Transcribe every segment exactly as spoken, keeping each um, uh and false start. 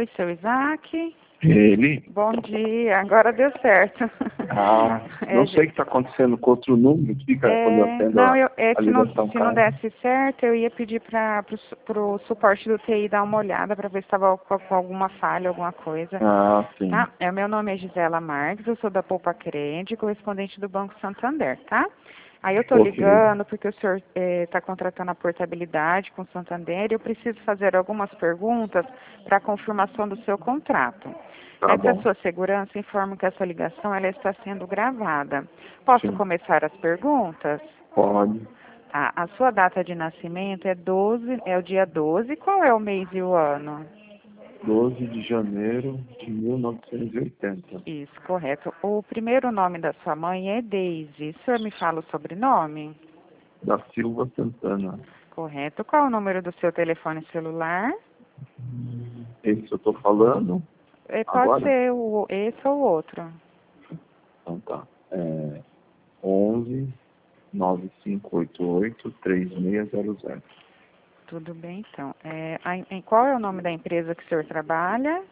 Oi, seu Isaac. Ele? Bom dia, agora deu certo. Ah, É, não sei o que está acontecendo com outro número, fica quando eu é, atendo não, a, eu, é, a se, não, ligação se não cai. desse certo, eu ia pedir para o suporte do T I dar uma olhada para ver se estava com, com alguma falha, alguma coisa. Ah, sim. Tá? É, meu nome é Gisela Marques, eu sou da Poupa Crede, correspondente do Banco Santander, tá? Aí eu tô Ok. ligando porque o senhor está contratando a portabilidade com o Santander e eu preciso fazer algumas perguntas para a confirmação do seu contrato. Tá Para a bom. sua segurança, informo que essa ligação ela está sendo gravada. Posso Sim. começar as perguntas? Pode. Tá. A sua data de nascimento é doze, é o dia doze. Qual é o mês e o ano? doze de janeiro de mil novecentos e oitenta. Isso, correto. O primeiro nome da sua mãe é Deise. O senhor me fala o sobrenome? Da Silva Santana. Correto. Qual é o número do seu telefone celular? Esse eu tô falando É, pode agora? ser o, esse ou o outro. Então tá. É onze nove cinco oito oito três seis zero zero. Tudo bem, então. É, a, em, qual é o nome da empresa que o senhor trabalha?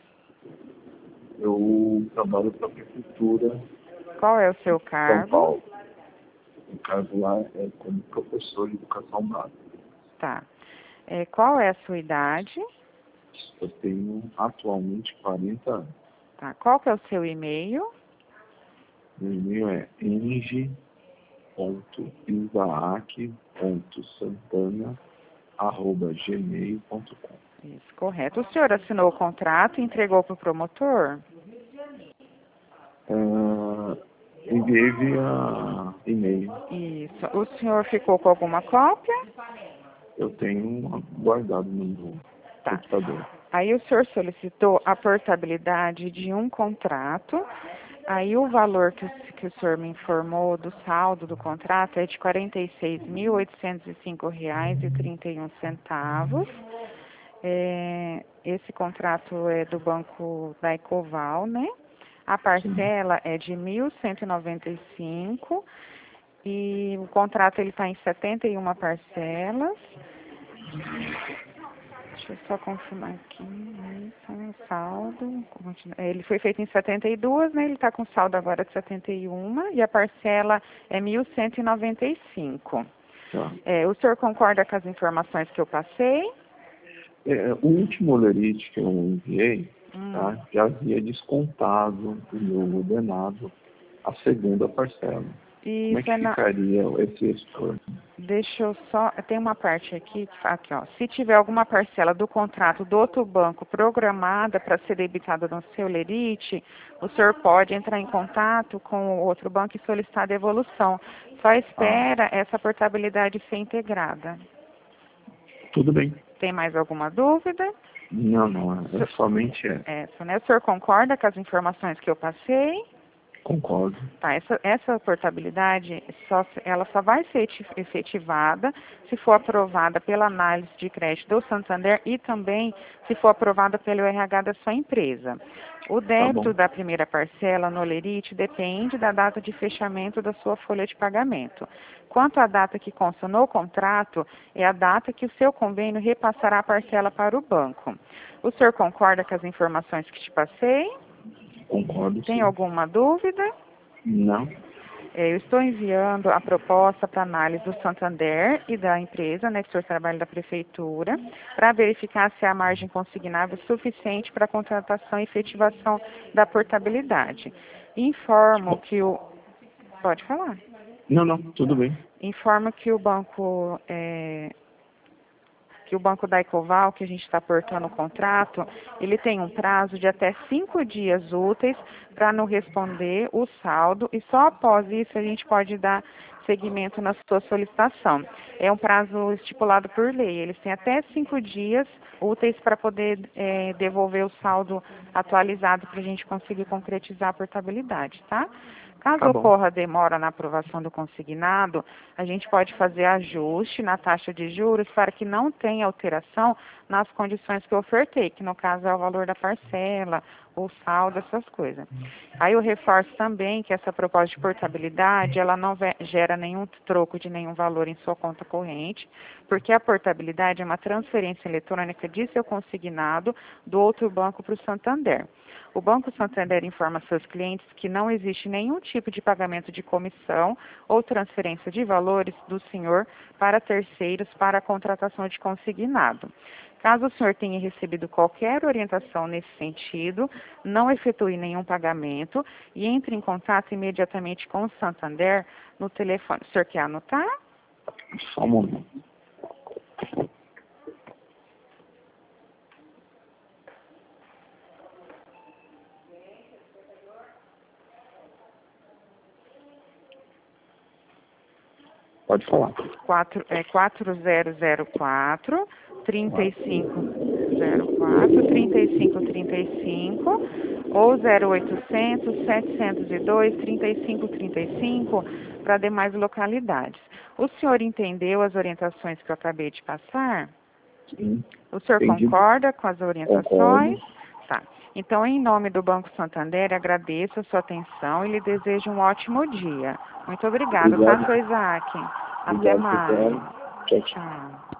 Eu trabalho para a Prefeitura Qual é o seu de São cargo? Paulo. O cargo lá é como professor de educação básica. Tá. É, qual é a sua idade? Eu tenho atualmente quarenta anos. Tá. Qual que é o seu e-mail? Meu e-mail é eng ponto isaac ponto santana arroba gmail ponto com. Isso, correto. O senhor assinou o contrato e entregou para o promotor? Ah, enviei via e-mail. Isso. O senhor ficou com alguma cópia? Eu tenho uma guardado no meu Tá. computador. Aí o senhor solicitou a portabilidade de um contrato. Aí o valor que, o- que o senhor me informou do saldo do contrato é de quarenta e seis mil oitocentos e cinco reais e trinta e um centavos. É, esse contrato é do Banco da Ecoval, né? A parcela é de mil cento e noventa e cinco e o contrato ele está em setenta e uma parcelas. Deixa eu só confirmar aqui. Isso, é o saldo. continua- Ele foi feito em setenta e duas, né? Ele está com saldo agora de setenta e um e a parcela é mil cento e noventa e cinco. Tá. É, o senhor concorda com as informações que eu passei? É, o último olerite que eu enviei, Hum. tá, já havia descontado do meu ordenado a segunda parcela. Como é Isso que é na... ficaria esse estorno? Deixa eu só... Tem uma parte aqui, que fala aqui, ó. Se tiver alguma parcela do contrato do outro banco programada para ser debitada no seu lerite, o senhor pode entrar em contato com o outro banco e solicitar a devolução. Só espera essa portabilidade ser integrada. Tudo bem. Tem mais alguma dúvida? Não, não, é, é somente essa. Essa, né? O senhor concorda com as informações que eu passei? Concordo. Tá, essa, essa portabilidade, só, se- ela só vai ser eti- efetivada se for aprovada pela análise de crédito do Santander e também se for aprovada pelo R H da sua empresa. O débito bom. da primeira parcela no Lerite depende da data de fechamento da sua folha de pagamento. Quanto à data que consta no contrato, é a data que o seu convênio repassará a parcela para o banco. O senhor concorda com as informações que te passei? Concordo, Tem sim. alguma dúvida? Não. É, eu estou enviando a proposta para análise do Santander e da empresa, né, que o senhor trabalha da prefeitura, para verificar se a margem consignável é suficiente para a contratação e efetivação da portabilidade. Informo que o... Pode falar. Não, não, tudo bem. Informo que o banco... É, que o Banco da Ecoval, que a gente está aportando o contrato, ele tem um prazo de até cinco dias úteis para não responder o saldo e só após isso a gente pode dar seguimento na sua solicitação. É um prazo estipulado por lei, eles têm até cinco dias úteis para poder é, devolver o saldo atualizado para a gente conseguir concretizar a portabilidade, tá? Caso Tá bom. ocorra demora na aprovação do consignado, a gente pode fazer ajuste na taxa de juros para que não tenha alteração nas condições que eu ofertei, que no caso é o valor da parcela, o saldo, essas coisas. Aí eu reforço também que essa proposta de portabilidade, ela não gera nenhum troco de nenhum valor em sua conta corrente, porque a portabilidade é uma transferência eletrônica de seu consignado do outro banco para o Santander. O Banco Santander informa seus clientes que não existe nenhum tipo de pagamento de comissão ou transferência de valores do senhor para terceiros para a contratação de consignado. Caso o senhor tenha recebido qualquer orientação nesse sentido, não efetue nenhum pagamento e entre em contato imediatamente com o Santander no telefone. O senhor quer anotar? Só um momento. Pode falar. Quatro, é, quatro zero zero quatro, trinta e cinco zero quatro, trinta e cinco trinta e cinco ou zero oitocentos, setecentos e dois, trinta e cinco trinta e cinco para demais localidades. O senhor entendeu as orientações que eu acabei de passar? Sim. O senhor Entendi. concorda com as orientações? Concordo. Tá. Então, em nome do Banco Santander, agradeço a sua atenção e lhe desejo um ótimo dia. Muito obrigada, tá, Obrigado. seu Isaac? Até Obrigado, mais. pessoal. Tchau, tchau. Tchau.